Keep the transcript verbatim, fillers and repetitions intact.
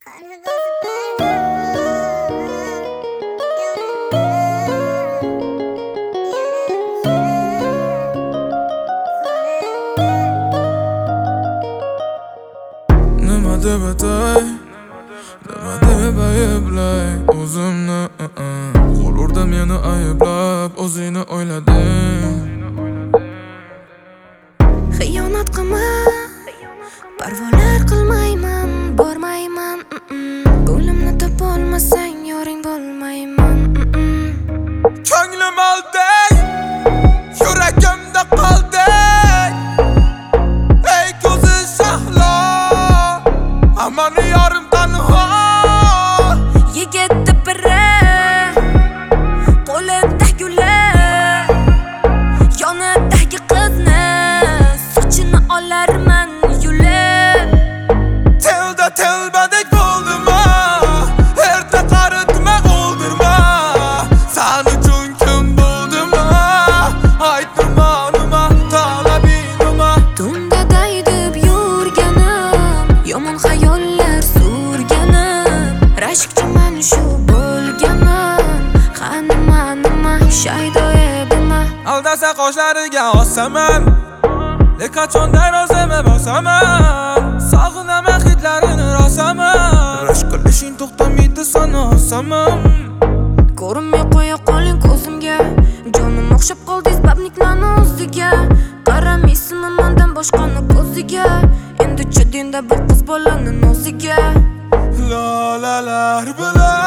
Nima deb atay, nima deb ayblay o'zimni. Qo'lurda meni ayblab o'zingni o'ylading. Xiyonat qilma, parvolar qilmayman, bormayman. Ko'nglimni topolmasang yoring bo'lmayman. Ko'nglim olday, yuragimda qolday. Ey ko'zi shahlo, aman yorim tanho. Yigitni biri, qo'lida gullar, yonidagi qizni sochini olarman yulib. Tilda tilbadek bo'ldima, erta qaritma o'ldirma. Sen uchun kim bo'ldima, aytma nima talabing nima. Tunda daydib yurganim, yomon xayollar surganim, rashkchiman shu bo'lganim. Qanima nima shaydo edima, Aldasa qoshlariga osaman, lekachondan o'zimni bosaman. Sog'inaman hidlarini rosaman, rashk qilishing to'xtamaydi sana osaman. ko'rinmay qo'ya qoling ko'zimga, jonim o'xshab qoldingiz babniklarni o'ziga. Qaramaysiz mendan boshqani ko'ziga, endi chidinda bir qiz bolani noziga. Lolalar bilan